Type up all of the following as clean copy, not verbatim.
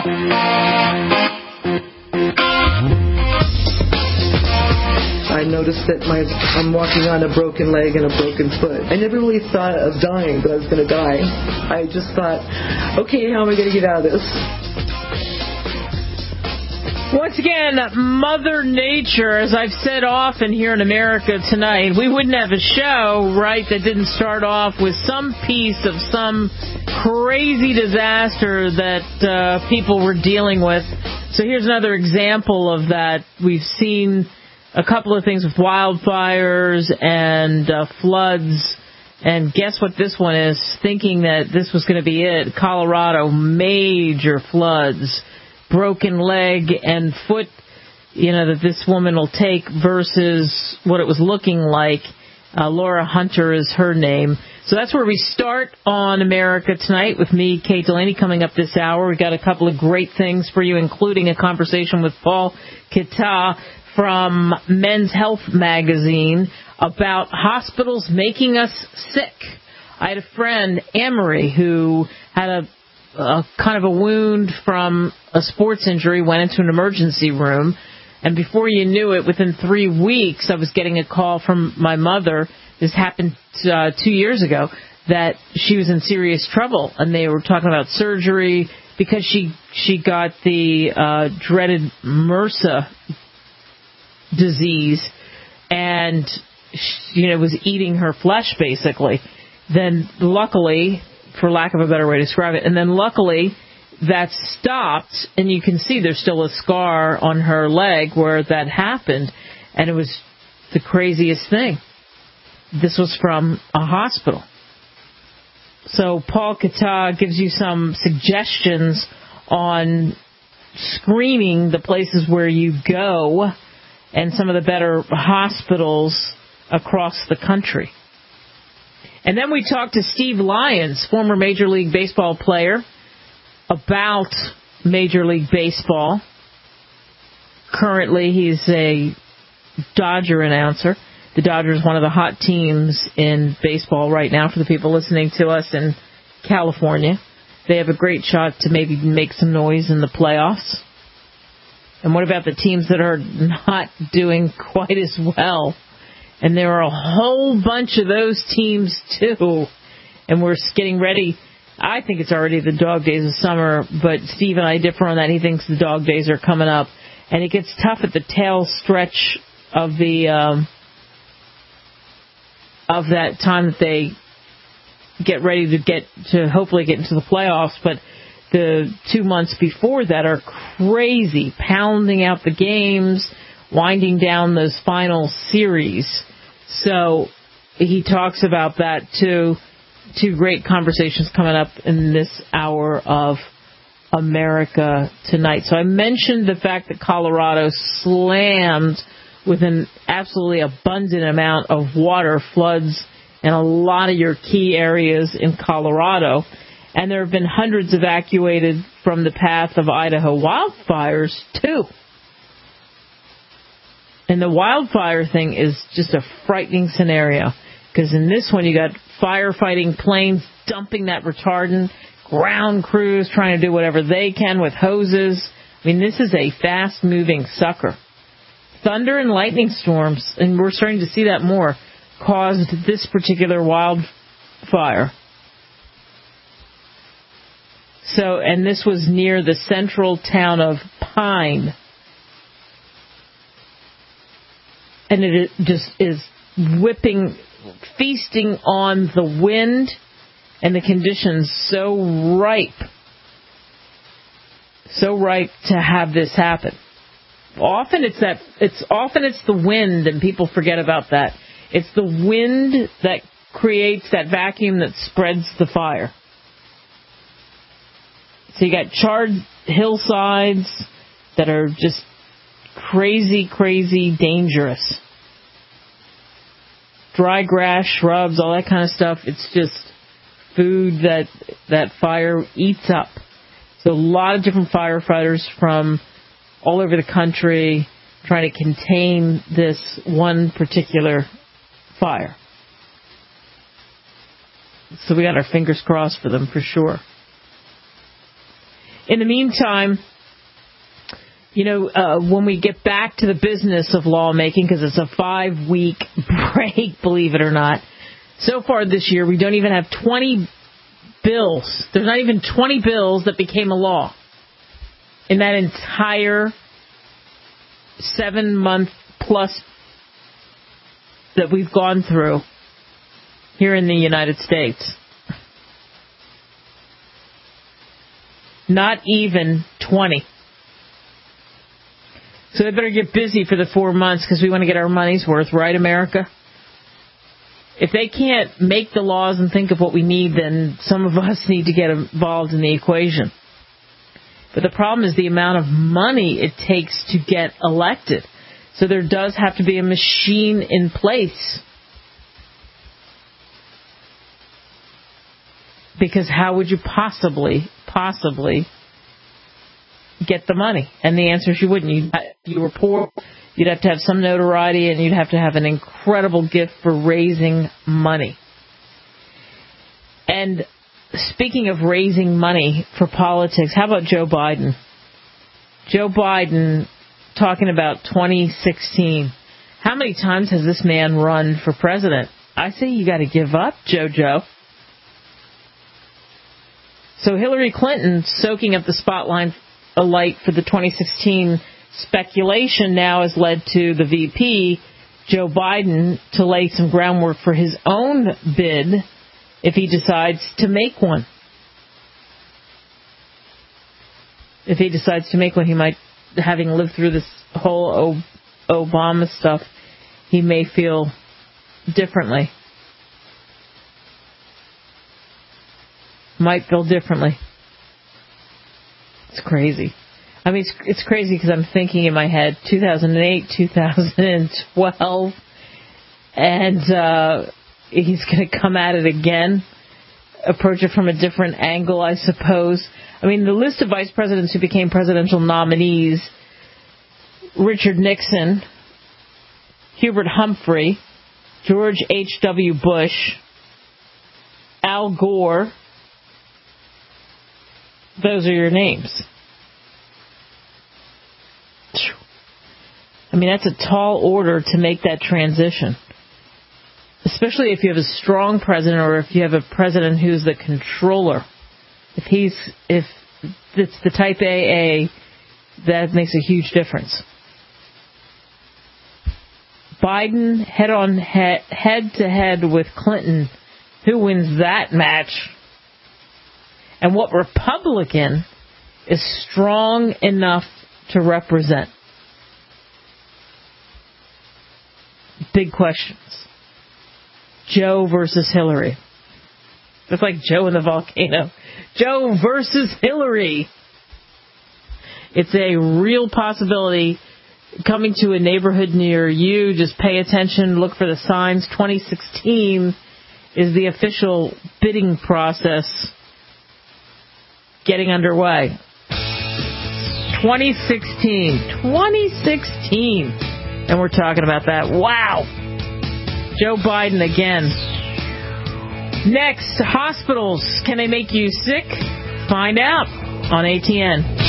I noticed that I'm walking on a broken leg and a broken foot. I never really thought of dying, but I was going to die. I just thought, okay, how am I going to get out of this? Once again, Mother Nature, as I've said often here in America tonight, we wouldn't have a show, right, that didn't start off with some piece of some crazy disaster that people were dealing with. So here's another example of that. We've seen a couple of things with wildfires and floods. And guess what this one is? Thinking that this was going to be it. Colorado, major floods. Broken leg and foot, that this woman will take versus what it was looking like. Laura Hunter is her name. So that's where we start on America Tonight with me, Kate Delaney, coming up this hour. We've got a couple of great things for you, including a conversation with Paul Kita from Men's Health magazine about hospitals making us sick. I had a friend, Anne-Marie, who had a kind of a wound from a sports injury, went into an emergency room, and before you knew it, within 3 weeks, I was getting a call from my mother. This happened 2 years ago, that she was in serious trouble, and they were talking about surgery because she got the dreaded MRSA disease, and was eating her flesh basically. Then luckily, for lack of a better way to describe it, and then luckily that stopped, and you can see there's still a scar on her leg where that happened, and it was the craziest thing. This was from a hospital. So Paul Kita gives you some suggestions on screening the places where you go and some of the better hospitals across the country. And then we talked to Steve Lyons, former Major League Baseball player, about Major League Baseball. Currently, he's a Dodger announcer. The Dodgers, one of the hot teams in baseball right now for the people listening to us in California. They have a great shot to maybe make some noise in the playoffs. And what about the teams that are not doing quite as well? And there are a whole bunch of those teams, too. And we're getting ready. I think it's already the dog days of summer, but Steve and I differ on that. He thinks the dog days are coming up. And it gets tough at the tail stretch of that time that they get ready to hopefully get into the playoffs. But the 2 months before that are crazy, pounding out the games, winding down those final series. So he talks about that too. Two great conversations coming up in this hour of America Tonight. So I mentioned the fact that Colorado slammed with an absolutely abundant amount of water, floods, in a lot of your key areas in Colorado. And there have been hundreds evacuated from the path of Idaho wildfires, too. And the wildfire thing is just a frightening scenario, because in this one you got firefighting planes dumping that retardant, ground crews trying to do whatever they can with hoses. I mean, this is a fast-moving sucker. Thunder and lightning storms, and we're starting to see that more, caused this particular wildfire. So, and this was near the central town of Pine. And it just is feasting on the wind and the conditions so ripe to have this happen. Often it's the wind, and people forget about that. It's the wind that creates that vacuum that spreads the fire. So you got charred hillsides that are just crazy, crazy dangerous. Dry grass, shrubs, all that kind of stuff. It's just food that fire eats up. So a lot of different firefighters from all over the country trying to contain this one particular fire. So we got our fingers crossed for them for sure. In the meantime, when we get back to the business of lawmaking, because it's a 5-week break, believe it or not, so far this year we don't even have 20 bills. There's not even 20 bills that became a law in that entire 7-month plus that we've gone through here in the United States. Not even 20. So they better get busy for the 4 months because we want to get our money's worth, right, America? If they can't make the laws and think of what we need, then some of us need to get involved in the equation. But the problem is the amount of money it takes to get elected. So there does have to be a machine in place. Because how would you possibly get the money? And the answer is you wouldn't. You were poor, you'd have to have some notoriety, and you'd have to have an incredible gift for raising money. And speaking of raising money for politics, how about Joe Biden? Joe Biden talking about 2016. How many times has this man run for president? I say you got to give up, Joe. So Hillary Clinton soaking up the spotlight for the 2016 speculation now has led to the VP, Joe Biden, to lay some groundwork for his own bid if he decides to make one. If he decides to make one, he might, having lived through this whole Obama stuff, he may feel differently. Might feel differently. It's crazy. I mean, it's crazy because I'm thinking in my head 2008, 2012, and he's going to come at it again, approach it from a different angle, I suppose. I mean, the list of vice presidents who became presidential nominees: Richard Nixon, Hubert Humphrey, George H.W. Bush, Al Gore. Those are your names. I mean, that's a tall order to make that transition. Especially if you have a strong president or if you have a president who's the controller. If it's the type AA, that makes a huge difference. Biden head to head with Clinton. Who wins that match? And what Republican is strong enough to represent? Big questions. Joe versus Hillary. It's like Joe in the volcano. Joe versus Hillary. It's a real possibility coming to a neighborhood near you. Just pay attention. Look for the signs. 2016 is the official bidding process getting underway. 2016. And we're talking about that. Wow. Joe Biden again. Next, hospitals. Can they make you sick? Find out on ATN.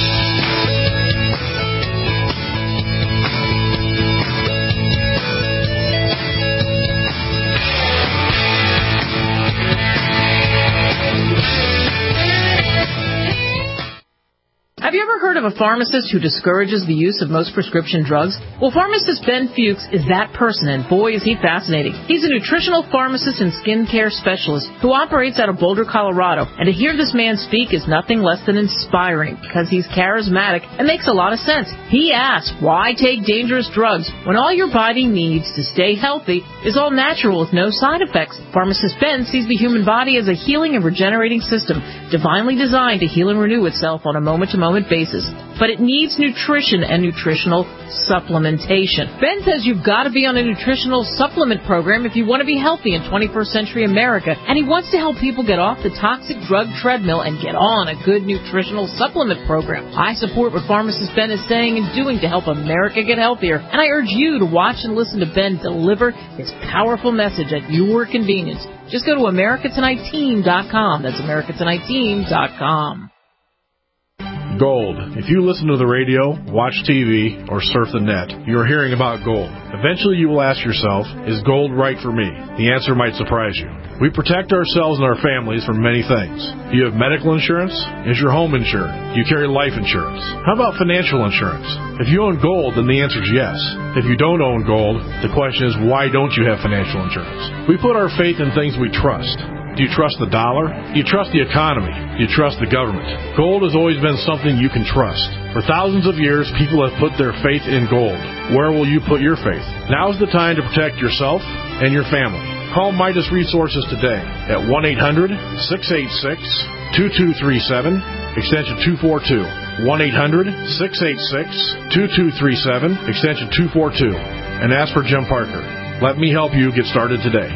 Have you ever heard of a pharmacist who discourages the use of most prescription drugs? Well, pharmacist Ben Fuchs is that person, and boy, is he fascinating. He's a nutritional pharmacist and skincare specialist who operates out of Boulder, Colorado. And to hear this man speak is nothing less than inspiring because he's charismatic and makes a lot of sense. He asks, why take dangerous drugs when all your body needs to stay healthy is all natural with no side effects? Pharmacist Ben sees the human body as a healing and regenerating system, divinely designed to heal and renew itself on a moment-to-moment basis. But it needs nutrition and nutritional supplementation. Ben says you've got to be on a nutritional supplement program if you want to be healthy in 21st century America, and he wants to help people get off the toxic drug treadmill and get on a good nutritional supplement program. I support what pharmacist Ben is saying and doing to help America get healthier, and I urge you to watch and listen to Ben deliver his powerful message at your convenience. Just go to AmericaTonightTeam.com. That's AmericaTonightTeam.com. Gold. If you listen to the radio, watch TV, or surf the net, you are hearing about gold. Eventually you will ask yourself, is gold right for me? The answer might surprise you. We protect ourselves and our families from many things. Do you have medical insurance? Is your home insured? Do you carry life insurance? How about financial insurance? If you own gold, then the answer is yes. If you don't own gold, the question is, why don't you have financial insurance? We put our faith in things we trust. Do you trust the dollar? Do you trust the economy? Do you trust the government? Gold has always been something you can trust. For thousands of years, people have put their faith in gold. Where will you put your faith? Now is the time to protect yourself and your family. Call Midas Resources today at 1-800-686-2237, extension 242. 1-800-686-2237, extension 242, and ask for Jim Parker. Let me help you get started today.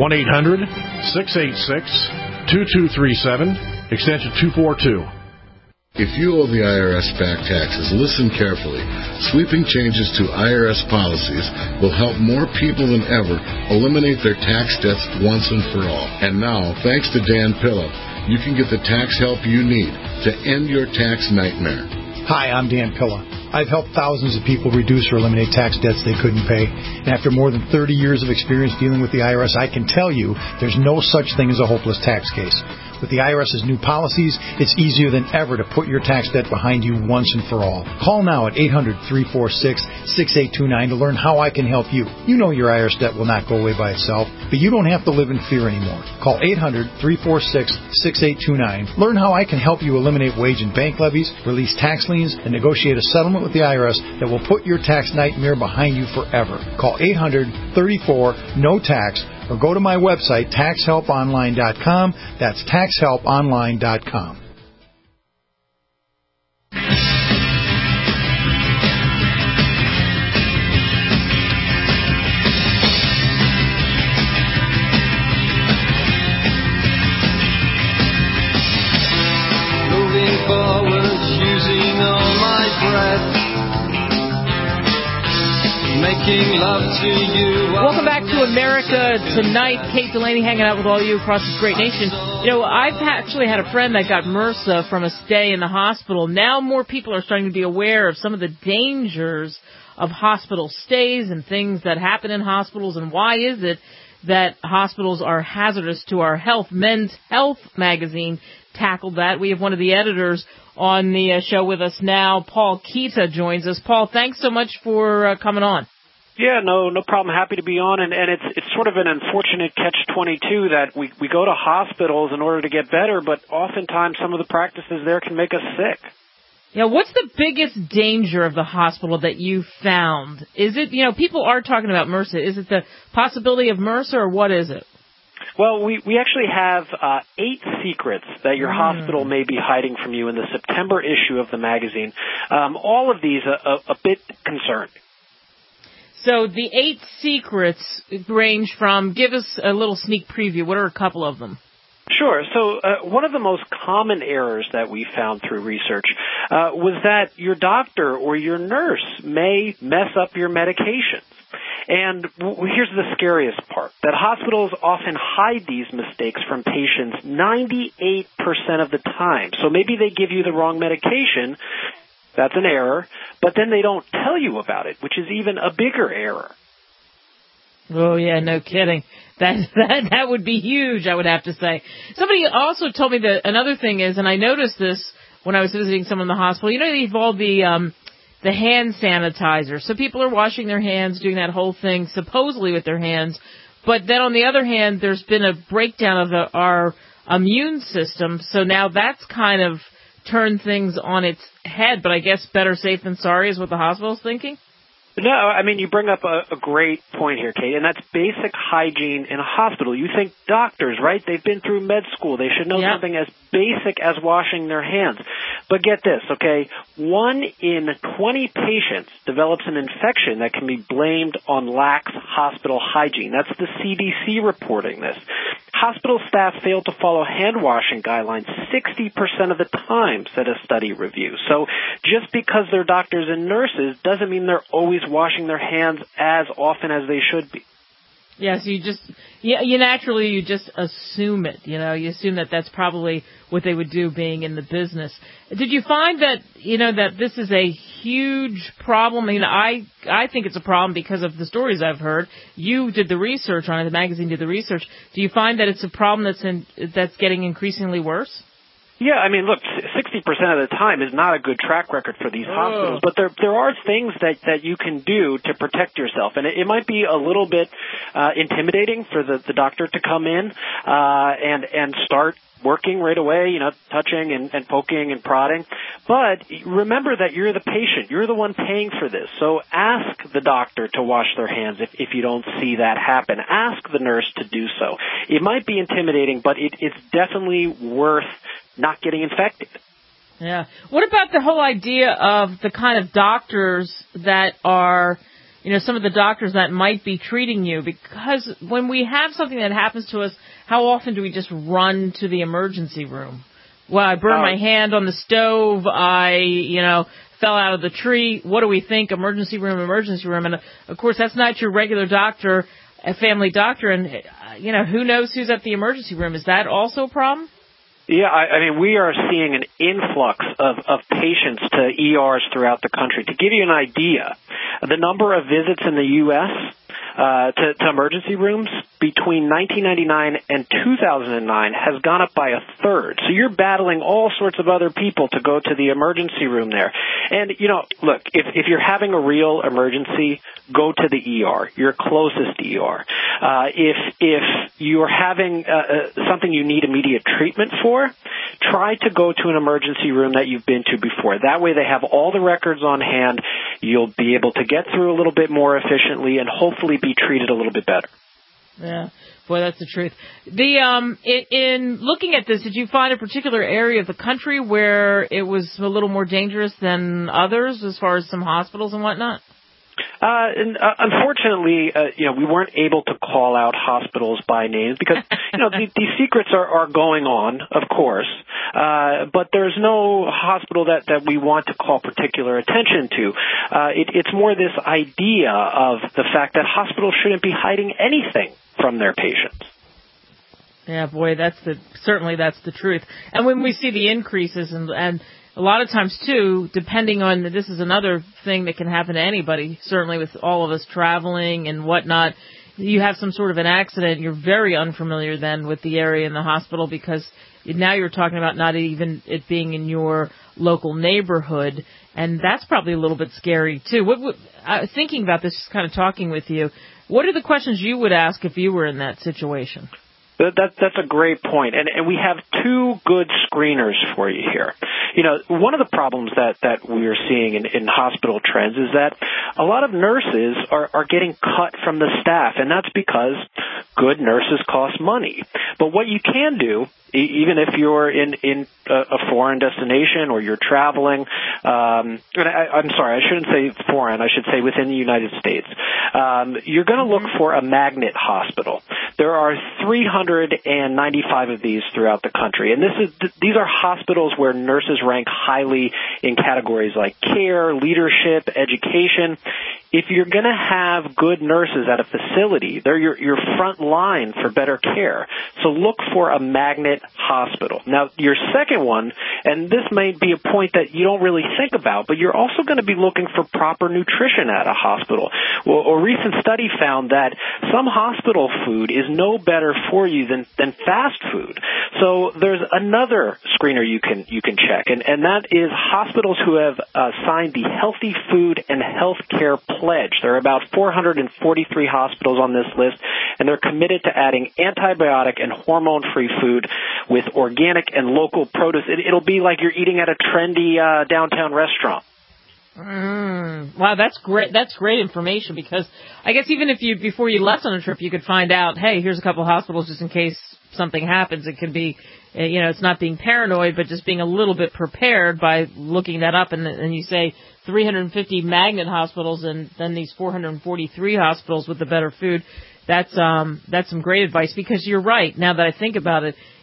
1-800-686-2237, extension 242. If you owe the IRS back taxes, listen carefully. Sweeping changes to IRS policies will help more people than ever eliminate their tax debts once and for all. And now, thanks to Dan Pilla, you can get the tax help you need to end your tax nightmare. Hi, I'm Dan Pilla. I've helped thousands of people reduce or eliminate tax debts they couldn't pay. And after more than 30 years of experience dealing with the IRS, I can tell you there's no such thing as a hopeless tax case. With the IRS's new policies, it's easier than ever to put your tax debt behind you once and for all. Call now at 800-346-6829 to learn how I can help you. You know your IRS debt will not go away by itself, but you don't have to live in fear anymore. Call 800-346-6829. Learn how I can help you eliminate wage and bank levies, release tax liens, and negotiate a settlement with the IRS that will put your tax nightmare behind you forever. Call 800-34-NO-TAX or go to my website, taxhelponline.com. That's taxhelponline.com. Moving forward, using all my breath. Making love to you. Welcome back to America Tonight. Kate Delaney hanging out with all you across this great nation. You know, I've actually had a friend that got MRSA from a stay in the hospital. Now more people are starting to be aware of some of the dangers of hospital stays and things that happen in hospitals, and why is it that hospitals are hazardous to our health. Men's Health magazine tackled that. We have one of the editors on the show with us now. Paul Kita joins us. Paul, thanks so much for coming on. Yeah, no problem. Happy to be on. And it's sort of an unfortunate catch-22 that we go to hospitals in order to get better, but oftentimes some of the practices there can make us sick. Yeah, what's the biggest danger of the hospital that you found? Is it, people are talking about MRSA. Is it the possibility of MRSA, or what is it? Well, we actually have 8 secrets that your hospital may be hiding from you in the September issue of the magazine. All of these a bit concerning. So the 8 secrets range from, give us a little sneak preview. What are a couple of them? Sure. So one of the most common errors that we found through research was that your doctor or your nurse may mess up your medications. And here's the scariest part, that hospitals often hide these mistakes from patients 98% of the time. So maybe they give you the wrong medication. That's an error. But then they don't tell you about it, which is even a bigger error. Oh, yeah, no kidding. That would be huge, I would have to say. Somebody also told me that another thing is, and I noticed this when I was visiting someone in the hospital, they evolved the hand sanitizer. So people are washing their hands, doing that whole thing supposedly with their hands. But then on the other hand, there's been a breakdown of our immune system. So now that's kind of turned things on its head. But I guess better safe than sorry is what the hospital's thinking? No, I mean, you bring up a great point here, Kate, and that's basic hygiene in a hospital. You think doctors, right? They've been through med school. They should know something as basic as washing their hands. But get this, okay? 1 in 20 patients develops an infection that can be blamed on lax hospital hygiene. That's the CDC reporting this. Hospital staff fail to follow hand-washing guidelines 60% of the time, said a study review. So just because they're doctors and nurses doesn't mean they're always washing their hands as often as they should be. Yes, you naturally just assume it. You know, you assume that that's probably what they would do, being in the business. Did you find that that this is a huge problem? I mean, I think it's a problem because of the stories I've heard. You did the research on it. The magazine did the research. Do you find that it's a problem that's getting increasingly worse? Yeah, I mean, look, 60% of the time is not a good track record for these hospitals, but there are things that you can do to protect yourself, and it might be a little bit intimidating for the doctor to come in and start working right away, touching and poking and prodding. But remember that you're the patient. You're the one paying for this. So ask the doctor to wash their hands if you don't see that happen. Ask the nurse to do so. It might be intimidating, but it's definitely worth not getting infected. Yeah. What about the whole idea of the kind of doctors that are, some of the doctors that might be treating you? Because when we have something that happens to us, how often do we just run to the emergency room? Well, I burned my hand on the stove. I, fell out of the tree. What do we think? Emergency room. And, of course, that's not your regular doctor, a family doctor. And, who knows who's at the emergency room? Is that also a problem? Yeah, I mean, we are seeing an influx of patients to ERs throughout the country. To give you an idea, the number of visits in the U.S. To emergency rooms between 1999 and 2009 has gone up by a third. So you're battling all sorts of other people to go to the emergency room there. And, look, if you're having a real emergency, go to the ER, your closest ER. If you're having something you need immediate treatment for, try to go to an emergency room that you've been to before. That way they have all the records on hand. You'll be able to get through a little bit more efficiently and hopefully be treated a little bit better. Yeah, boy, that's the truth. In looking at this, did you find a particular area of the country where it was a little more dangerous than others as far as some hospitals and whatnot? Unfortunately, we weren't able to call out hospitals by names because, these secrets are going on, of course, but there's no hospital that we want to call particular attention to. It's more this idea of the fact that hospitals shouldn't be hiding anything from their patients. Yeah, boy, certainly that's the truth. And when we see the increases and a lot of times, too, depending on, this is another thing that can happen to anybody, certainly with all of us traveling and whatnot, you have some sort of an accident, you're very unfamiliar then with the area in the hospital because now you're talking about not even it being in your local neighborhood, and that's probably a little bit scary, too. Thinking about this, just kind of talking with you, what are the questions you would ask if you were in that situation? That's a great point. And we have two good screeners for you here. One of the problems that we are seeing in hospital trends is that a lot of nurses are getting cut from the staff, and that's because good nurses cost money. But what you can do, even if you're in a foreign destination or you're traveling, I'm sorry, I shouldn't say foreign, I should say within the United States, you're going to look for a magnet hospital. There are 395 of these throughout the country, and these are hospitals where nurses rank highly in categories like care, leadership, education. If you're going to have good nurses at a facility, they're your front line for better care. So look for a magnet hospital. Now, your second one, and this may be a point that you don't really think about, but you're also going to be looking for proper nutrition at a hospital. Well, a recent study found that some hospital food is no better for you than fast food. So there's another screener you can check, and that is hospitals who have signed the Healthy Food and Healthcare Pledge. There are about 443 hospitals on this list, and they're committed to adding antibiotic and hormone-free food with organic and local produce. It'll be like you're eating at a trendy downtown restaurant. Wow, that's great. That's great information because I guess even if before you left on a trip, you could find out, hey, here's a couple of hospitals just in case something happens. It could be, it's not being paranoid, but just being a little bit prepared by looking that up. And you say 350 magnet hospitals and then these 443 hospitals with the better food. That's some great advice because you're right. Now that I think about it,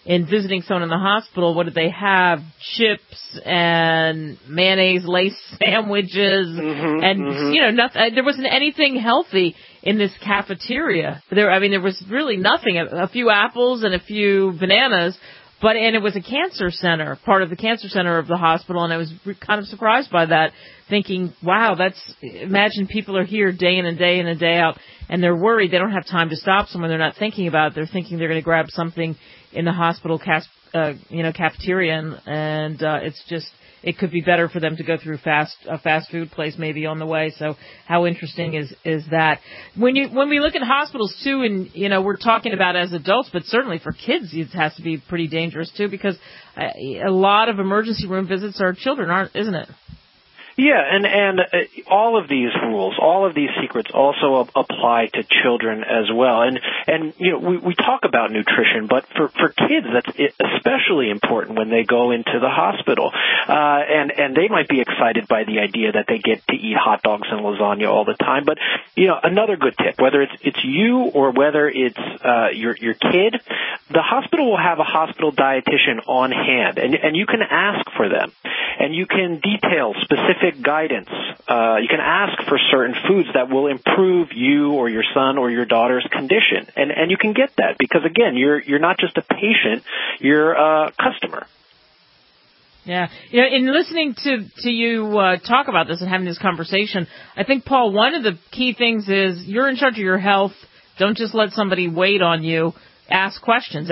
in visiting someone in the hospital, what did they have? Chips and mayonnaise lace sandwiches, and you know, nothing. There wasn't anything healthy in this cafeteria. There was really nothing. A few apples and a few bananas. And it was a cancer center, part of the cancer center of the hospital, and I was kind of surprised by that, thinking, wow, imagine people are here day in and day in and day out, and they're worried they don't have time to stop somewhere. They're not thinking about it. They're thinking they're going to grab something in the hospital cafeteria, and it's just, it could be better for them to go through a fast food place maybe on the way. So how interesting is that? When we look at hospitals too, and you know, we're talking about as adults, but certainly for kids it has to be pretty dangerous too, because a lot of emergency room visits are children, isn't it? Yeah, and all of these rules, all of these secrets also apply to children as well. And you know, we talk about nutrition, but for kids, that's especially important when they go into the hospital. And they might be excited by the idea that they get to eat hot dogs and lasagna all the time. But, you know, another good tip, whether it's you or whether it's your kid, the hospital will have a hospital dietitian on hand, and you can ask for them. And you can detail specific guidance. You can ask for certain foods that will improve you or your son or your daughter's condition. And you can get that because, again, you're not just a patient, you're a customer. Yeah. You know, in listening to you talk about this and having this conversation, I think, Paul, one of the key things is you're in charge of your health. Don't just let somebody wait on you. Ask questions,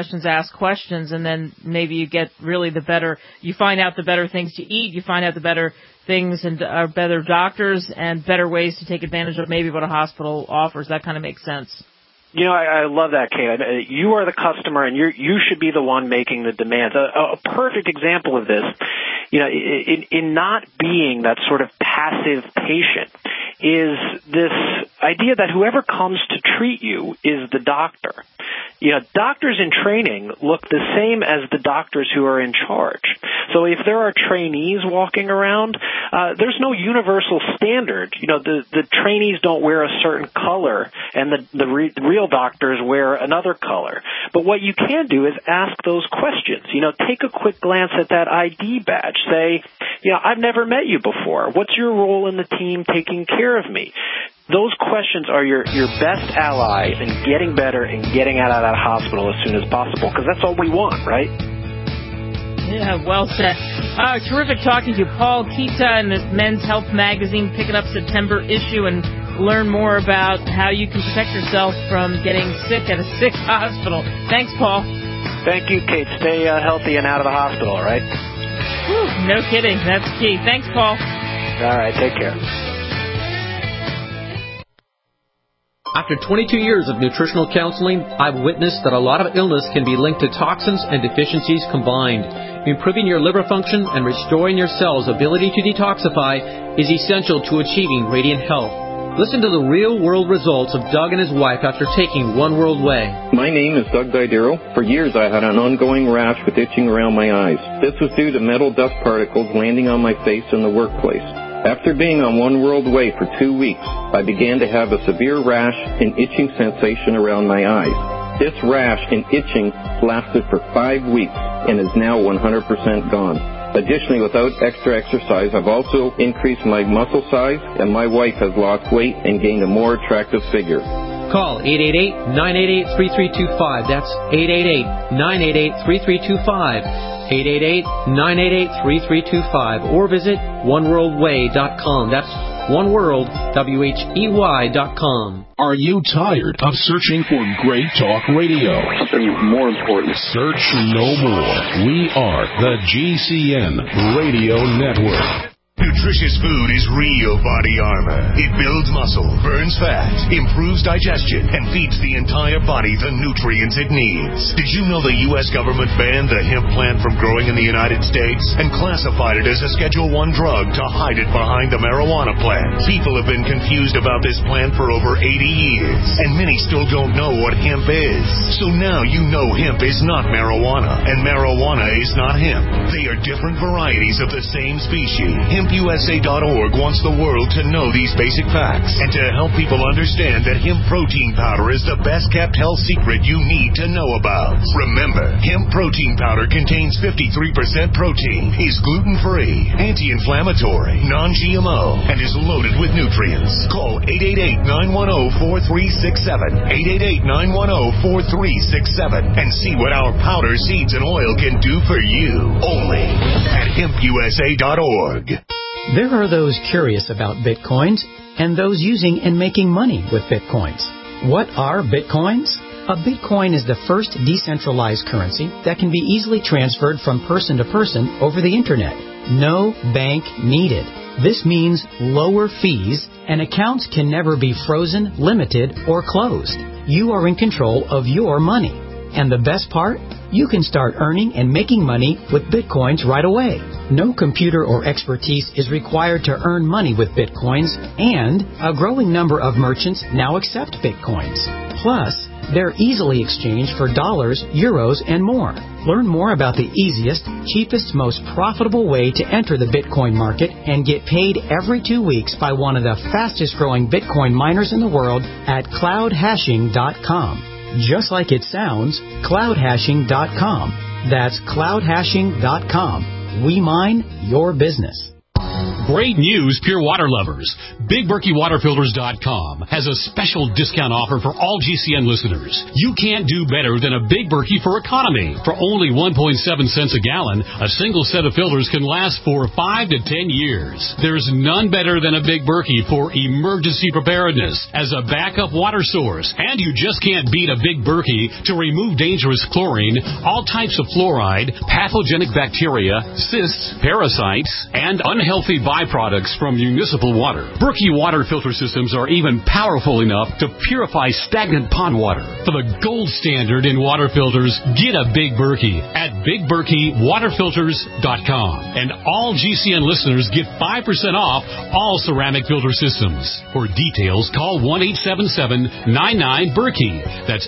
and then maybe you get really you find out the better things to eat, you find out the better things and better doctors and better ways to take advantage of maybe what a hospital offers. That kind of makes sense. You know, I love that, Kate. You are the customer, and you should be the one making the demands. A perfect example of this, you know, in not being that sort of passive patient, is this idea that whoever comes to treat you is the doctor. You know, doctors in training look the same as the doctors who are in charge. So if there are trainees walking around, there's no universal standard. You know, the trainees don't wear a certain color, and the real doctors wear another color. But what you can do is ask those questions. You know, take a quick glance at that ID badge. Say, you know, I've never met you before. What's your role in the team taking care of me? Those questions are your best ally in getting better and getting out of that hospital as soon as possible, because that's all we want, right? Yeah, well said. Terrific talking to you, Paul Kita, in this Men's Health magazine, picking up September issue, and learn more about how you can protect yourself from getting sick at a sick hospital. Thanks, Paul. Thank you, Kate. Stay healthy and out of the hospital, all right? Whew, no kidding. That's key. Thanks, Paul. All right, take care. After 22 years of nutritional counseling, I've witnessed that a lot of illness can be linked to toxins and deficiencies combined. Improving your liver function and restoring your cells' ability to detoxify is essential to achieving radiant health. Listen to the real-world results of Doug and his wife after taking One World Way. My name is Doug Didero. For years I had an ongoing rash with itching around my eyes. This was due to metal dust particles landing on my face in the workplace. After being on One World Way for 2 weeks, I began to have a severe rash and itching sensation around my eyes. This rash and itching lasted for 5 weeks and is now 100% gone. Additionally, without extra exercise, I've also increased my muscle size, and my wife has lost weight and gained a more attractive figure. Call 888-988-3325. That's 888-988-3325. 888-988-3325, or visit oneworldway.com. That's oneworldwhey.com. Are you tired of searching for great talk radio? Something more important. Search no more. We are the GCN Radio Network. Nutritious food is real body armor. It builds muscle, burns fat, improves digestion, and feeds the entire body the nutrients it needs. Did you know the U.S. government banned the hemp plant from growing in the United States and classified it as a Schedule I drug to hide it behind the marijuana plant? People have been confused about this plant for over 80 years, and many still don't know what hemp is. So now you know hemp is not marijuana, and marijuana is not hemp. They are different varieties of the same species. Hemp HempUSA.org wants the world to know these basic facts and to help people understand that hemp protein powder is the best-kept health secret you need to know about. Remember, hemp protein powder contains 53% protein, is gluten-free, anti-inflammatory, non-GMO, and is loaded with nutrients. Call 888-910-4367, 888-910-4367, and see what our powder, seeds, and oil can do for you. Only at HempUSA.org. There are those curious about Bitcoins and those using and making money with Bitcoins. What are Bitcoins? A Bitcoin is the first decentralized currency that can be easily transferred from person to person over the Internet. No bank needed. This means lower fees, and accounts can never be frozen, limited, or closed. You are in control of your money. And the best part? You can start earning and making money with Bitcoins right away. No computer or expertise is required to earn money with Bitcoins, and a growing number of merchants now accept Bitcoins. Plus, they're easily exchanged for dollars, euros, and more. Learn more about the easiest, cheapest, most profitable way to enter the Bitcoin market and get paid every 2 weeks by one of the fastest growing Bitcoin miners in the world at cloudhashing.com. Just like it sounds, cloudhashing.com. That's cloudhashing.com. We mine your business. Great news, pure water lovers. BigBerkeyWaterFilters.com has a special discount offer for all GCN listeners. You can't do better than a Big Berkey for economy. For only 1.7 cents a gallon, a single set of filters can last for 5 to 10 years. There's none better than a Big Berkey for emergency preparedness as a backup water source. And you just can't beat a Big Berkey to remove dangerous chlorine, all types of fluoride, pathogenic bacteria, cysts, parasites, and unhealthy byproducts from municipal water. Berkey water filter systems are even powerful enough to purify stagnant pond water. For the gold standard in water filters, get a Big Berkey at BigBerkeyWaterFilters.com. And all GCN listeners get 5% off all ceramic filter systems. For details, call 1-877-99-BERKEY. That's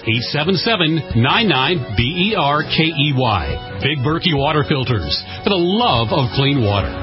877-99-BERKEY. Big Berkey Water Filters, for the love of clean water.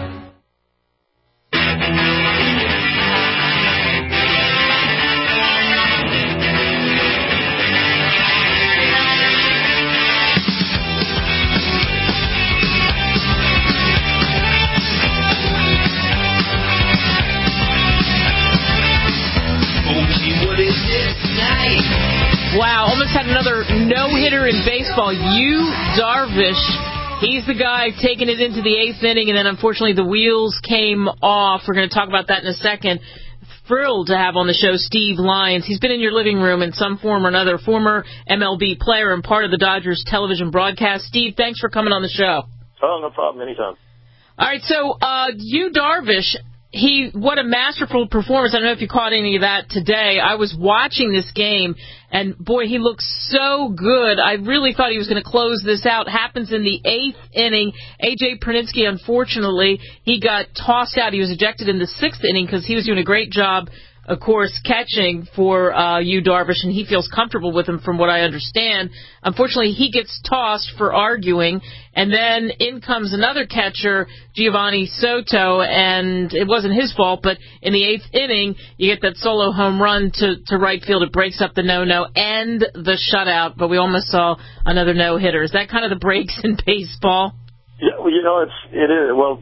Wow, almost had another no-hitter in baseball. Yu Darvish, he's the guy taking it into the 8th inning, and then unfortunately the wheels came off. We're going to talk about that in a second. Thrilled to have on the show Steve Lyons. He's been in your living room in some form or another, former MLB player and part of the Dodgers television broadcast. Steve, thanks for coming on the show. Oh, no problem. Anytime. All right, so Yu Darvish, what a masterful performance. I don't know if you caught any of that today. I was watching this game, and boy, he looks so good. I really thought he was going to close this out. Happens in the 8th inning. A.J. Prunitzky, unfortunately, he got tossed out. He was ejected in the 6th inning because he was doing a great job, of course, catching for Yu Darvish, and he feels comfortable with him from what I understand. Unfortunately, he gets tossed for arguing, and then in comes another catcher, Giovanni Soto, and it wasn't his fault, but in the 8th inning, you get that solo home run to right field. It breaks up the no-no and the shutout, but we almost saw another no-hitter. Is that kind of the breaks in baseball? Yeah, well, it is. Well,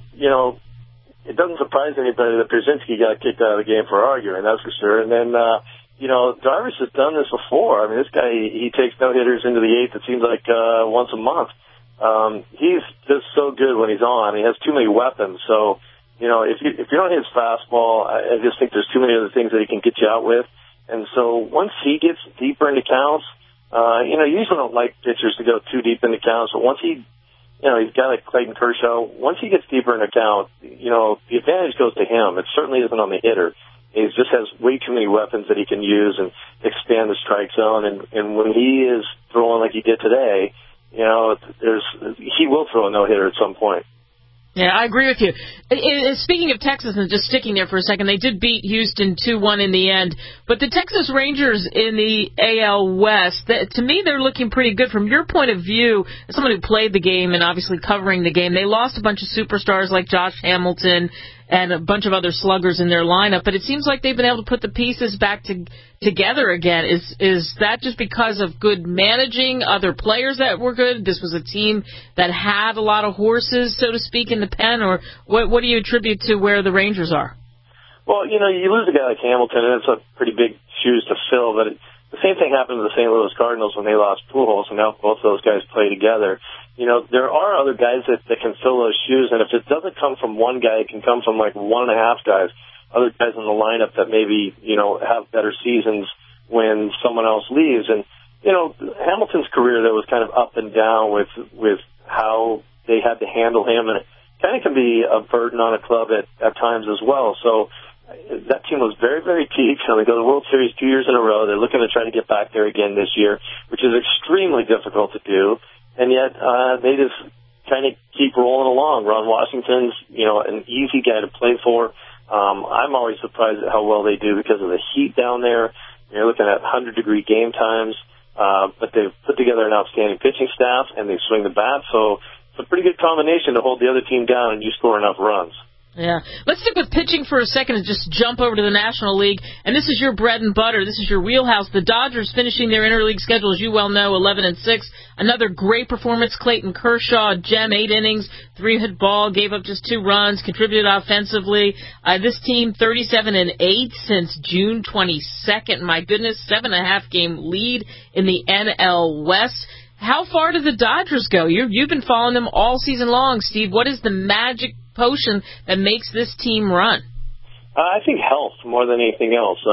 it doesn't surprise anybody that Prunitzky got kicked out of the game for arguing, that's for sure. And then, Darvish has done this before. I mean, this guy, he takes no-hitters into the 8th, it seems like once a month. He's just so good when he's on. He has too many weapons. So, if you don't hit his fastball, I just think there's too many other things that he can get you out with. And so once he gets deeper into counts, you usually don't like pitchers to go too deep into counts, but once he's got like Clayton Kershaw. Once he gets deeper in account, the advantage goes to him. It certainly isn't on the hitter. He just has way too many weapons that he can use and expand the strike zone. And when he is throwing like he did today, he will throw a no-hitter at some point. Yeah, I agree with you. Speaking of Texas, and just sticking there for a second, they did beat Houston 2-1 in the end. But the Texas Rangers in the AL West, to me, they're looking pretty good. From your point of view, as someone who played the game and obviously covering the game, they lost a bunch of superstars like Josh Hamilton and a bunch of other sluggers in their lineup. But it seems like they've been able to put the pieces back together again. Is that just because of good managing, other players that were good? This was a team that had a lot of horses, so to speak, in the pen, or what do you attribute to where the Rangers are? Well, you lose a guy like Hamilton, and it's a pretty big shoes to fill, but the same thing happened to the St. Louis Cardinals when they lost Pujols, and now both of those guys play together. There are other guys that can fill those shoes, and if it doesn't come from one guy, it can come from like 1.5 guys, other guys in the lineup that maybe, have better seasons when someone else leaves. And, Hamilton's career, there was kind of up and down with how they had to handle him, and it kind of can be a burden on a club at times as well. So that team was very, very deep. So they go to the World Series 2 years in a row. They're looking to try to get back there again this year, which is extremely difficult to do. And yet they just kind of keep rolling along. Ron Washington's, an easy guy to play for. I'm always surprised at how well they do because of the heat down there. You're looking at 100-degree game times. But they've put together an outstanding pitching staff, and they swing the bat. So it's a pretty good combination to hold the other team down and you score enough runs. Yeah. Let's stick with pitching for a second and just jump over to the National League. And this is your bread and butter. This is your wheelhouse. The Dodgers finishing their interleague schedule, as you well know, 11-6. Another great performance. Clayton Kershaw, gem, 8 innings, 3-hit ball, gave up just 2 runs, contributed offensively. This team, 37-8 since June 22nd. My goodness, 7.5 game lead in the NL West. How far do the Dodgers go? You've been following them all season long, Steve. What is the magic potion that makes this team run? I think health more than anything else.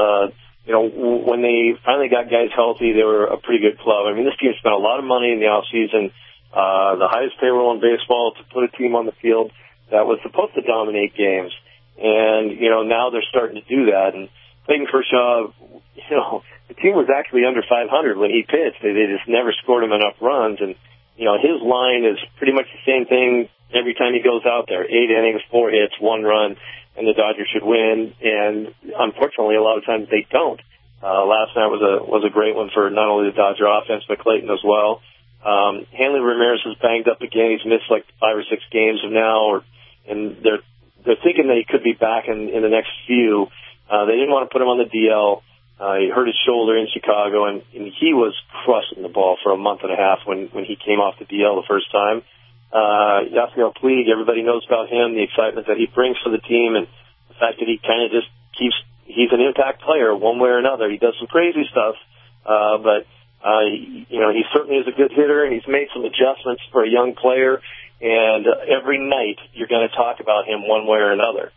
When they finally got guys healthy, they were a pretty good club. I mean, this team spent a lot of money in the offseason, the highest payroll in baseball to put a team on the field that was supposed to dominate games. And, now they're starting to do that. And Clayton Kershaw, the team was actually under 500 when he pitched. They just never scored him enough runs. And, his line is pretty much the same thing every time he goes out there. 8 innings, 4 hits, 1 run, and the Dodgers should win. And unfortunately, a lot of times they don't. Last night was a great one for not only the Dodger offense, but Clayton as well. Hanley Ramirez is banged up again. He's missed like 5 or 6 games now, and they're thinking that he could be back in the next few. They didn't want to put him on the DL. He hurt his shoulder in Chicago, and he was crushing the ball for a month and a half when he came off the DL the first time. Yasiel Puig, everybody knows about him, the excitement that he brings for the team, and the fact that he kind of just he's an impact player one way or another. He does some crazy stuff, but he certainly is a good hitter, and he's made some adjustments for a young player, and every night you're going to talk about him one way or another.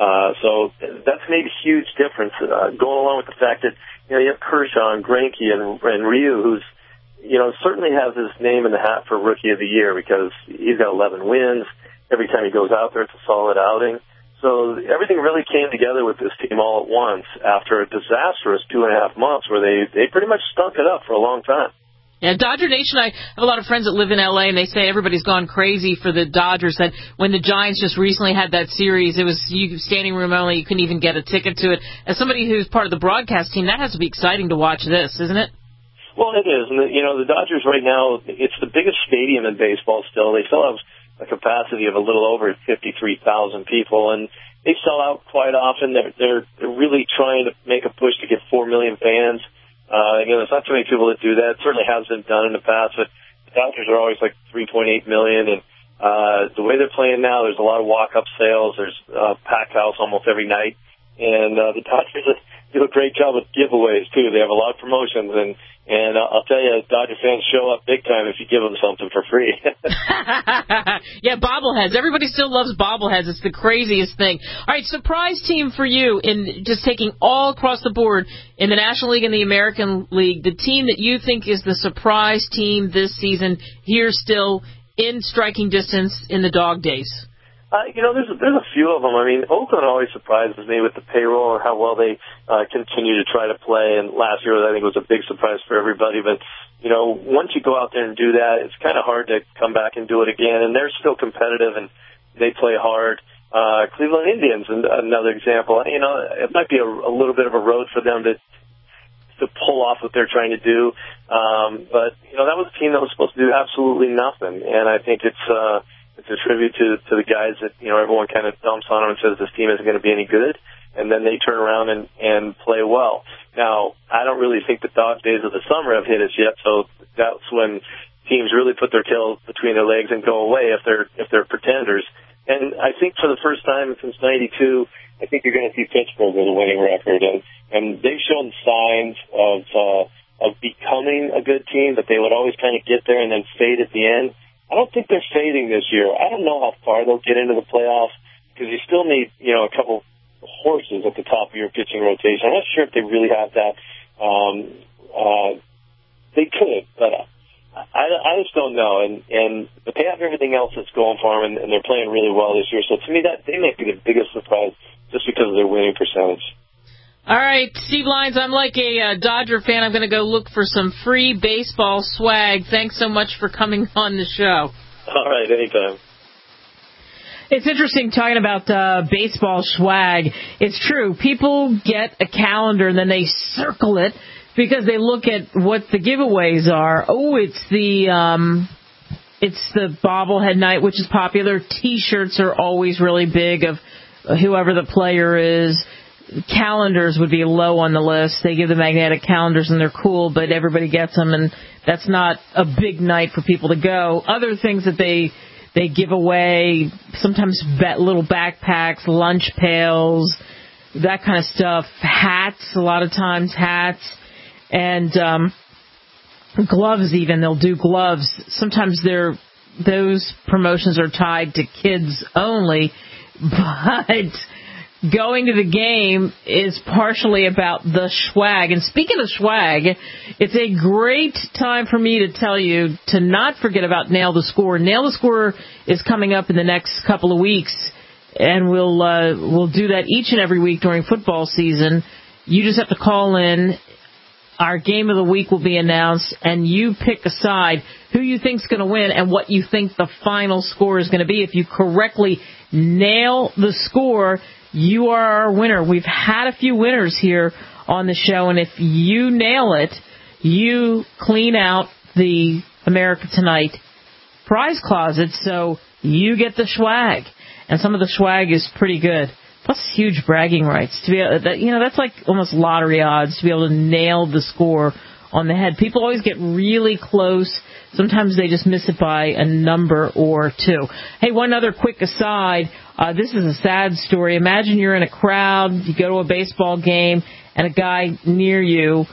So that's made a huge difference, going along with the fact that, you have Kershaw and Greinke and Ryu, who's, certainly has his name in the hat for Rookie of the Year because he's got 11 wins. Every time he goes out there, it's a solid outing. So everything really came together with this team all at once after a disastrous 2.5 months where they pretty much stunk it up for a long time. Yeah, Dodger Nation, I have a lot of friends that live in L.A., and they say everybody's gone crazy for the Dodgers, that when the Giants just recently had that series, it was standing room only, you couldn't even get a ticket to it. As somebody who's part of the broadcast team, that has to be exciting to watch this, isn't it? Well, it is. And, the Dodgers right now, it's the biggest stadium in baseball still. They still have a capacity of a little over 53,000 people, and they sell out quite often. They're really trying to make a push to get 4 million fans. There's not too many people that do that. It certainly has been done in the past, but the Dodgers are always like 3.8 million, and the way they're playing now, there's a lot of walk-up sales. There's a packed house almost every night, and the Dodgers do a great job with giveaways, too. They have a lot of promotions, and I'll tell you, Dodger fans show up big time if you give them something for free. Yeah, bobbleheads. Everybody still loves bobbleheads. It's the craziest thing. All right, surprise team for you in just taking all across the board in the National League and the American League. The team that you think is the surprise team this season, here still in striking distance in the dog days. There's a few of them. I mean, Oakland always surprises me with the payroll and how well they continue to try to play. And last year, I think, was a big surprise for everybody. But, once you go out there and do that, it's kind of hard to come back and do it again. And they're still competitive, and they play hard. Cleveland Indians, another example. It might be a little bit of a road for them to pull off what they're trying to do. But, that was a team that was supposed to do absolutely nothing. And I think it's It's a tribute to the guys that, everyone kind of dumps on them and says this team isn't going to be any good, and then they turn around and play well. Now, I don't really think the dog days of the summer have hit us yet, so that's when teams really put their tail between their legs and go away if they're pretenders. And I think for the first time since '92, I think you're going to see Pittsburgh with a winning record, and they've shown signs of becoming a good team, but they would always kind of get there and then fade at the end. I don't think they're fading this year. I don't know how far they'll get into the playoffs because you still need, a couple horses at the top of your pitching rotation. I'm not sure if they really have that. They could, but I just don't know. But they have everything else that's going for them, and they're playing really well this year. So to me, that they might be the biggest surprise just because of their winning percentage. All right, Steve Lyons, I'm like a Dodger fan. I'm going to go look for some free baseball swag. Thanks so much for coming on the show. All right, anytime. It's interesting talking about baseball swag. It's true. People get a calendar and then they circle it because they look at what the giveaways are. Oh, it's the bobblehead night, which is popular. T-shirts are always really big of whoever the player is. Calendars would be low on the list. They give the magnetic calendars and they're cool, but everybody gets them, and that's not a big night for people to go. Other things that they give away, sometimes little backpacks, lunch pails, that kind of stuff. Hats, a lot of times hats, and gloves even. They'll do gloves. Sometimes those promotions are tied to kids only, but going to the game is partially about the swag. And speaking of swag, it's a great time for me to tell you to not forget about Nail the Score. Nail the Score is coming up in the next couple of weeks, and we'll do that each and every week during football season. You just have to call in. Our game of the week will be announced, and you pick a side who you think's going to win and what you think the final score is going to be. If you correctly nail the score, you are our winner. We've had a few winners here on the show, and if you nail it, you clean out the America Tonight prize closet, so you get the swag. And some of the swag is pretty good. Plus huge bragging rights. To be that's like almost lottery odds to be able to nail the score on the head. People always get really close. Sometimes they just miss it by a number or two. Hey, one other quick aside. This is a sad story. Imagine you're in a crowd, you go to a baseball game, and a guy near you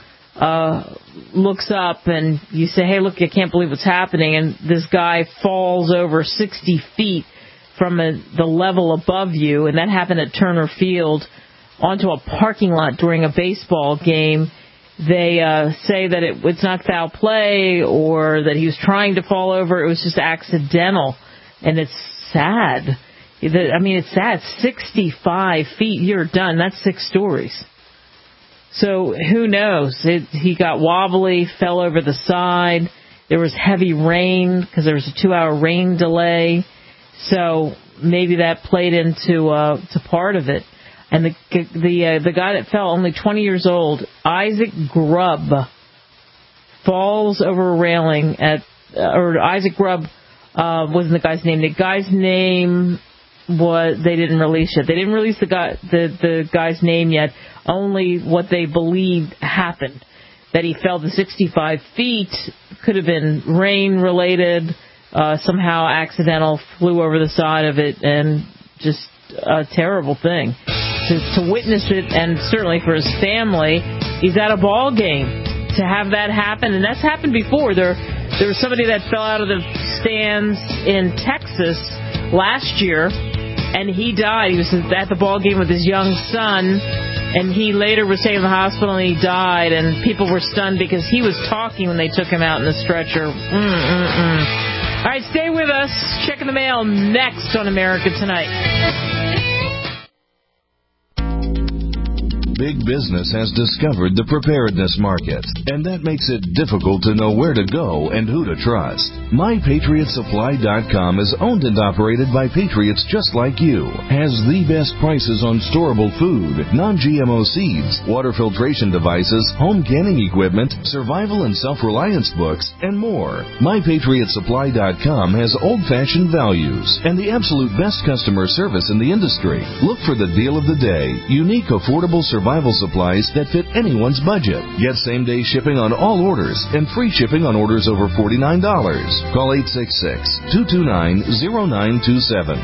looks up and you say, hey, look, I can't believe what's happening. And this guy falls over 60 feet from the level above you, and that happened at Turner Field, onto a parking lot during a baseball game. They say that it's not foul play or that he was trying to fall over. It was just accidental, and it's sad. It's sad. 65 feet, you're done. That's 6 stories. So who knows? He got wobbly, fell over the side. There was heavy rain because there was a 2-hour rain delay. So maybe that played into to part of it. And the guy that fell, only 20 years old, Isaac Grubb, falls over a railing Isaac Grubb wasn't the guy's name. The guy's name they didn't release yet. They didn't release the guy's name yet. Only what they believed happened. That he fell to 65 feet, could have been rain related. Somehow accidental, flew over the side of it, and just a terrible thing. To witness it, and certainly for his family, he's at a ball game. To have that happen, and that's happened before. There was somebody that fell out of the stands in Texas last year, and he died. He was at the ball game with his young son, and he later was taken to the hospital, and he died, and people were stunned because he was talking when they took him out in the stretcher. All right, stay with us. Checking the mail next on America Tonight. big business has discovered the preparedness market, and that makes it difficult to know where to go and who to trust. MyPatriotSupply.com is owned and operated by patriots just like you, has the best prices on storable food, non-GMO seeds, water filtration devices, home canning equipment, survival and self-reliance books, and more. MyPatriotSupply.com has old-fashioned values and the absolute best customer service in the industry. Look for the deal of the day, unique, affordable survival supplies that fit anyone's budget. Get same-day shipping on all orders and free shipping on orders over $49. Call 866-229-0927,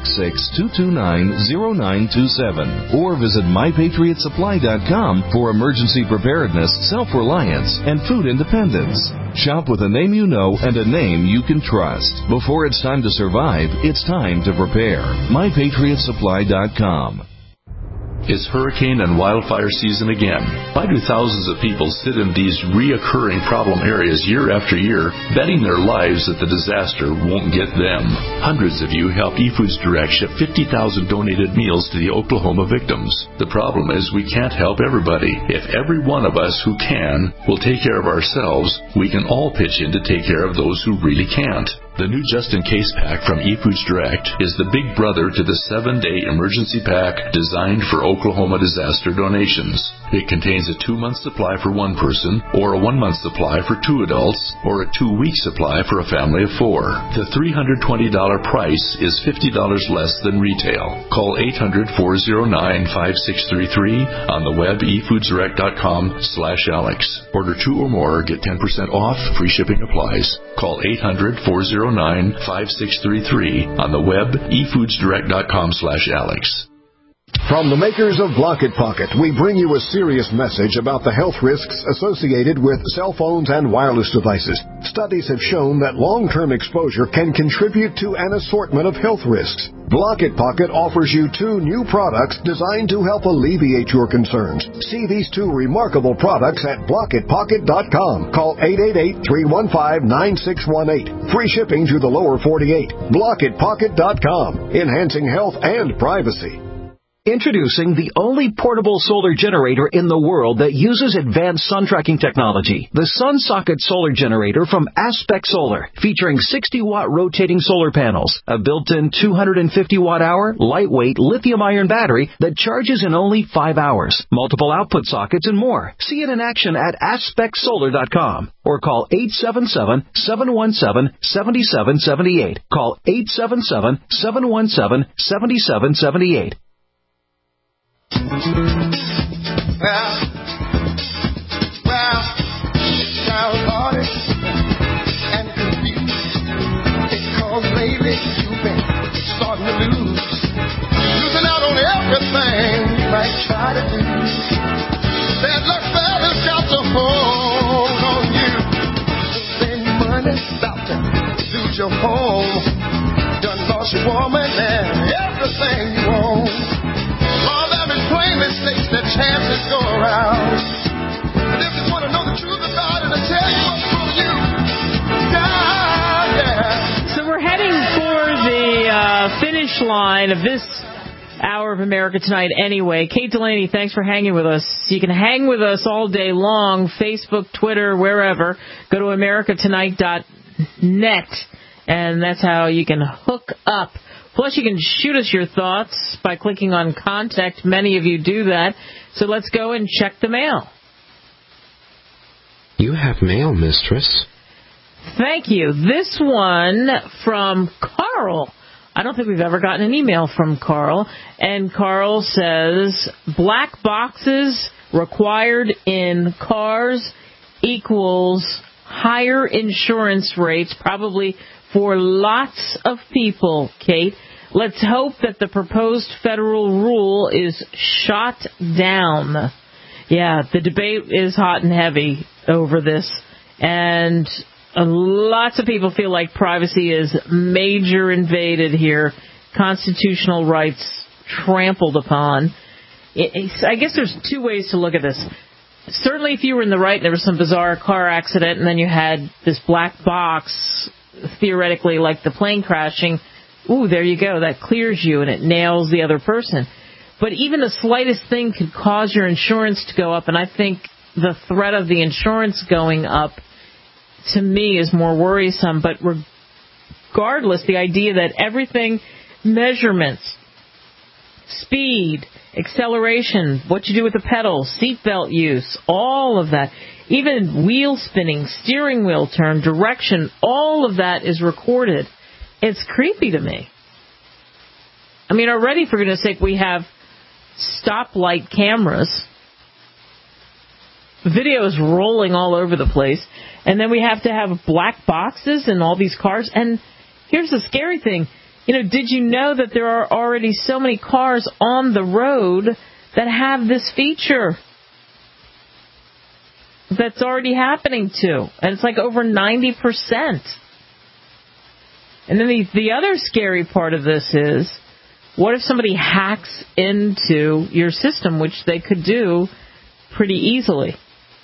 866-229-0927, or visit MyPatriotSupply.com for emergency preparedness, self-reliance, and food independence. Shop with a name you know and a name you can trust. Before it's time to survive, it's time to prepare. MyPatriotSupply.com. It's hurricane and wildfire season again. Why do thousands of people sit in these reoccurring problem areas year after year, betting their lives that the disaster won't get them? Hundreds of you helped eFoods Direct ship 50,000 donated meals to the Oklahoma victims. The problem is we can't help everybody. If every one of us who can will take care of ourselves, we can all pitch in to take care of those who really can't. The new just-in-case pack from eFoods Direct is the big brother to the 7-day emergency pack designed for Oklahoma disaster donations. It contains a 2-month supply for one person, or a 1-month supply for 2 adults, or a 2-week supply for a family of 4. The $320 price is $50 less than retail. Call 800-409-5633 on the web efoodsdirect.com/Alex. Order 2 or more, get 10% off, free shipping applies. Call 800-409-5633 on the web efoodsdirect.com/Alex. From the makers of Block It Pocket, we bring you a serious message about the health risks associated with cell phones and wireless devices. Studies have shown that long-term exposure can contribute to an assortment of health risks. Block It Pocket offers you 2 new products designed to help alleviate your concerns. See these 2 remarkable products at blockitpocket.com. Call 888-315-9618. Free shipping to the lower 48. Blockitpocket.com. Enhancing health and privacy. Introducing the only portable solar generator in the world that uses advanced sun tracking technology. The SunSocket Solar Generator from Aspect Solar, featuring 60-watt rotating solar panels, a built-in 250-watt-hour lightweight lithium-ion battery that charges in only 5 hours, multiple output sockets, and more. See it in action at AspectSolar.com or call 877-717-7778. Call 877-717-7778. Well, sounds hard and confused because lately you've been starting to losing out on everything you might try to do. Bad luck fella's got to hold on you. Spend money, about to lose your home. Done lost your woman and everything you own. Mistakes that chances go around. And if you want to know the truth about it, I'll tell you what's for you. Yeah. So we're heading for the finish line of this hour of America Tonight anyway. Kate Delaney, thanks for hanging with us. You can hang with us all day long, Facebook, Twitter, wherever. Go to americatonight.net, and that's how you can hook up. Plus, you can shoot us your thoughts by clicking on Contact. Many of you do that. So let's go and check the mail. You have mail, mistress. Thank you. This one from Carl. I don't think we've ever gotten an email from Carl. And Carl says, black boxes required in cars equals higher insurance rates, probably for lots of people, Kate. Let's hope that the proposed federal rule is shot down. Yeah, the debate is hot and heavy over this, and lots of people feel like privacy is major invaded here, constitutional rights trampled upon. I guess there's 2 ways to look at this. Certainly if you were in the right and there was some bizarre car accident and then you had this black box, theoretically like the plane crashing, ooh, there you go, that clears you and it nails the other person. But even the slightest thing could cause your insurance to go up, and I think the threat of the insurance going up, to me, is more worrisome. But regardless, the idea that everything, measurements, speed, acceleration, what you do with the pedals, seatbelt use, all of that, even wheel spinning, steering wheel turn, direction, all of that is recorded. It's creepy to me. I mean, already, for goodness sake, we have stoplight cameras, videos rolling all over the place, and then we have to have black boxes in all these cars. And here's the scary thing. Did you know that there are already so many cars on the road that have this feature? That's already happening too. And it's like over 90%. And then the other scary part of this is, what if somebody hacks into your system, which they could do pretty easily?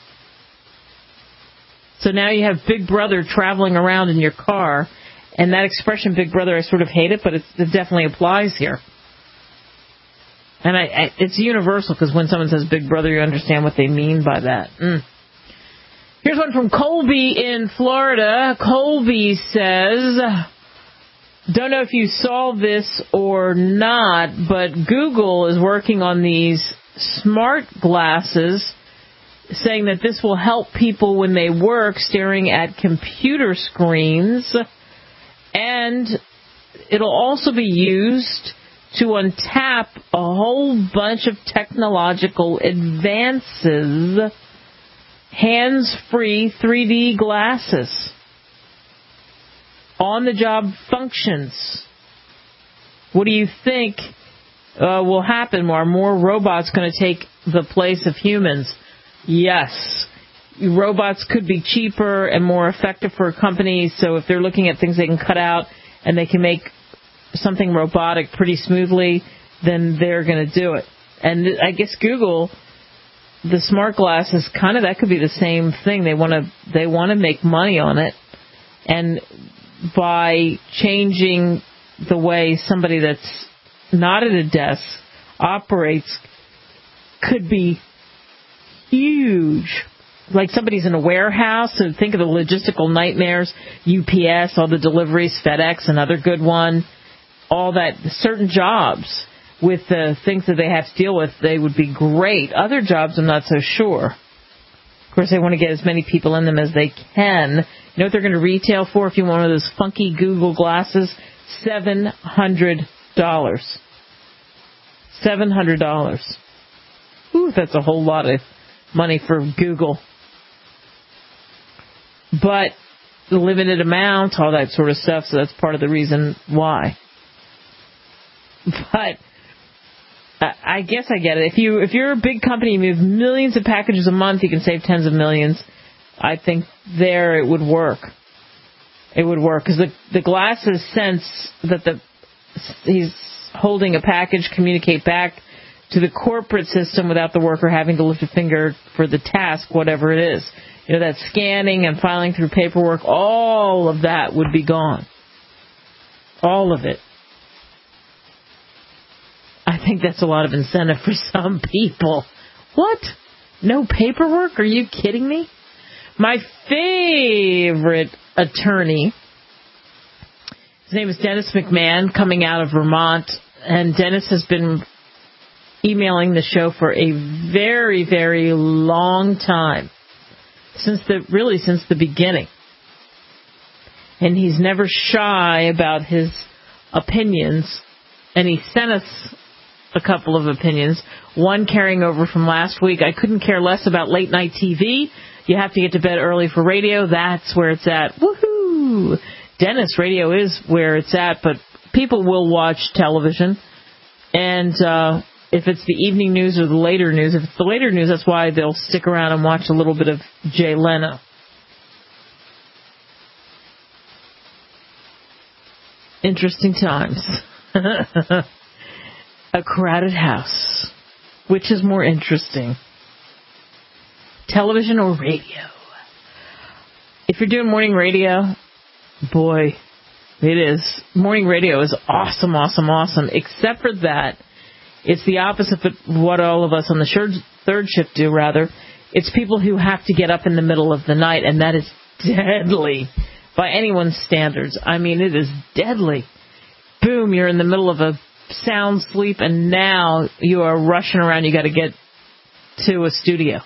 So now you have Big Brother traveling around in your car. And that expression, Big Brother, I sort of hate it, but it definitely applies here. And it's universal, because when someone says Big Brother, you understand what they mean by that. Here's one from Colby in Florida. Colby says, don't know if you saw this or not, but Google is working on these smart glasses, saying that this will help people when they work staring at computer screens. And it'll also be used to untap a whole bunch of technological advances. Hands-free 3D glasses. On-the-job functions. What do you think will happen? Are more robots going to take the place of humans? Yes. Robots could be cheaper and more effective for companies, so if they're looking at things they can cut out and they can make something robotic pretty smoothly, then they're going to do it. And I guess Google, the smart glasses, kind of that could be the same thing. They want to make money on it, and by changing the way somebody that's not at a desk operates could be huge. Like somebody's in a warehouse, so think of the logistical nightmares, UPS, all the deliveries, FedEx, another good one, all that, certain jobs with the things that they have to deal with, they would be great. Other jobs, I'm not so sure. Of course, they want to get as many people in them as they can. You know what they're going to retail for if you want one of those funky Google glasses? $700. $700. Ooh, that's a whole lot of money for Google. But the limited amount, all that sort of stuff, so that's part of the reason why. But I guess I get it. If you're a big company, you move millions of packages a month, you can save tens of millions. I think there it would work. It would work because the glasses sense that he's holding a package, communicate back to the corporate system without the worker having to lift a finger for the task, whatever it is. You know, that scanning and filing through paperwork, all of that would be gone. All of it. I think that's a lot of incentive for some people. What? No paperwork? Are you kidding me? My favorite attorney, his name is Dennis McMahon, coming out of Vermont, and Dennis has been emailing the show for a very, very long time. Since the beginning. And he's never shy about his opinions. And he sent us a couple of opinions. One carrying over from last week. I couldn't care less about late night TV. You have to get to bed early for radio. That's where it's at. Woohoo! Dennis, radio is where it's at, but people will watch television. And if it's the evening news or the later news, if it's the later news, that's why they'll stick around and watch a little bit of Jay Leno. Interesting times. A crowded house. Which is more interesting? Television or radio? If you're doing morning radio, boy, it is. Morning radio is awesome, awesome, awesome. Except for that, It's the opposite of what all of us on the third shift do, rather. It's people who have to get up in the middle of the night, and that is deadly by anyone's standards. I mean, it is deadly. Boom, you're in the middle of a sound sleep, and now you are rushing around. You got to get to a studio.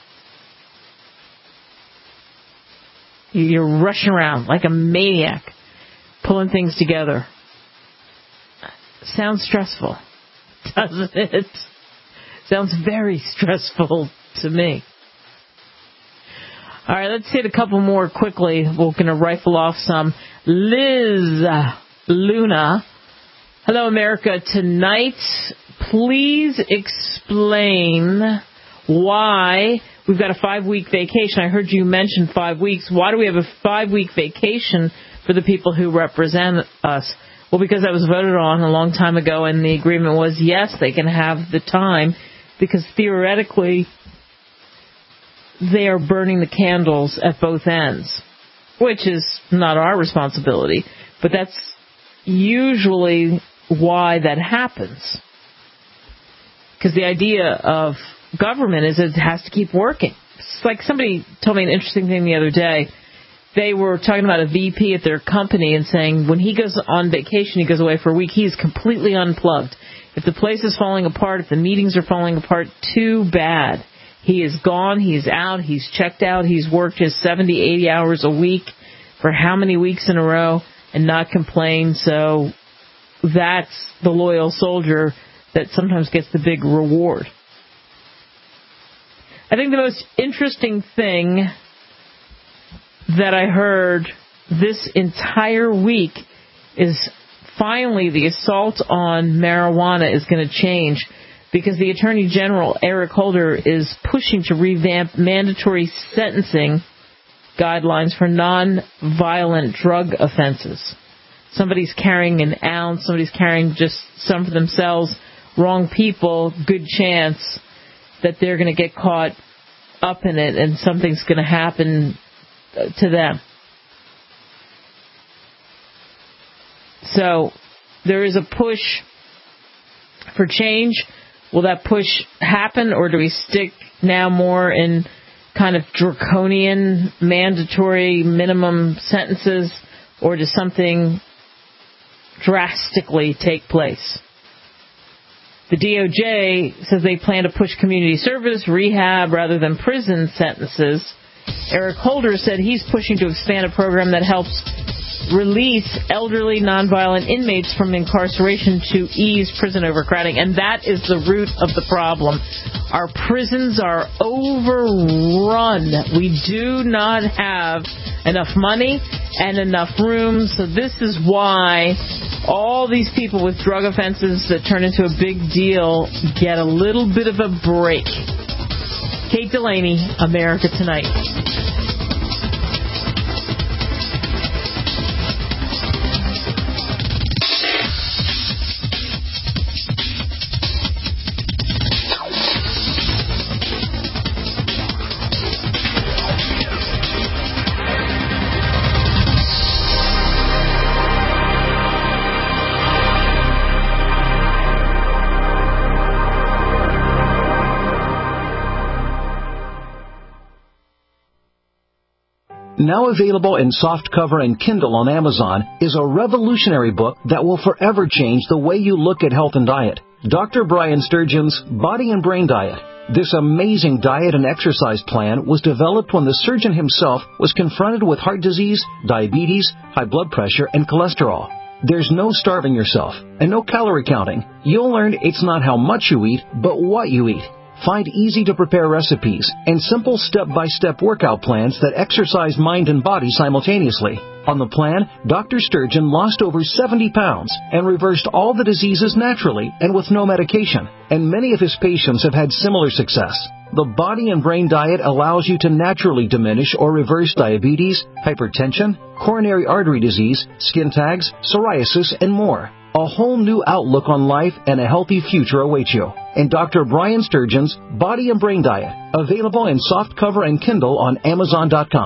You're rushing around like a maniac, pulling things together. Sounds stressful, doesn't it? Sounds very stressful to me. All right, let's hit a couple more quickly. We're going to rifle off some. Liz Luna. Hello, America. Tonight, please explain why we've got a 5-week vacation. I heard you mention 5 weeks. Why do we have a 5-week vacation for the people who represent us? Well, because that was voted on a long time ago, and the agreement was, yes, they can have the time, because theoretically they are burning the candles at both ends, which is not our responsibility, but that's usually why that happens. Because the idea of government is it has to keep working. It's like somebody told me an interesting thing the other day. They were talking about a VP at their company and saying when he goes on vacation, he goes away for a week, he's completely unplugged. If the place is falling apart, if the meetings are falling apart, too bad. He is gone, he's out, he's checked out, he's worked his 70, 80 hours a week for how many weeks in a row and not complain. So that's the loyal soldier that sometimes gets the big reward. I think the most interesting thing that I heard this entire week is finally the assault on marijuana is going to change, because the Attorney General, Eric Holder, is pushing to revamp mandatory sentencing guidelines for non-violent drug offenses. Somebody's carrying an ounce, somebody's carrying just some for themselves, wrong people, good chance that they're going to get caught up in it and something's going to happen to them. So there is a push for change. Will that push happen, or do we stick now more in kind of draconian mandatory minimum sentences, or does something drastically take place? The DOJ says they plan to push community service, rehab, rather than prison sentences. Eric Holder said he's pushing to expand a program that helps release elderly, nonviolent inmates from incarceration to ease prison overcrowding. And that is the root of the problem. Our prisons are overrun. We do not have enough money and enough room. So this is why all these people with drug offenses that turn into a big deal get a little bit of a break. Kate Delaney, America Tonight. Now available in softcover and Kindle on Amazon, is a revolutionary book that will forever change the way you look at health and diet. Dr. Brian Sturgeon's Body and Brain Diet. This amazing diet and exercise plan was developed when the surgeon himself was confronted with heart disease, diabetes, high blood pressure, and cholesterol. There's no starving yourself and no calorie counting. You'll learn it's not how much you eat, but what you eat. Find easy-to-prepare recipes and simple step-by-step workout plans that exercise mind and body simultaneously. On the plan, Dr. Sturgeon lost over 70 pounds and reversed all the diseases naturally and with no medication. And many of his patients have had similar success. The Body and Brain Diet allows you to naturally diminish or reverse diabetes, hypertension, coronary artery disease, skin tags, psoriasis, and more. A whole new outlook on life and a healthy future awaits you. And Dr. Brian Sturgeon's Body and Brain Diet, available in softcover and Kindle on Amazon.com.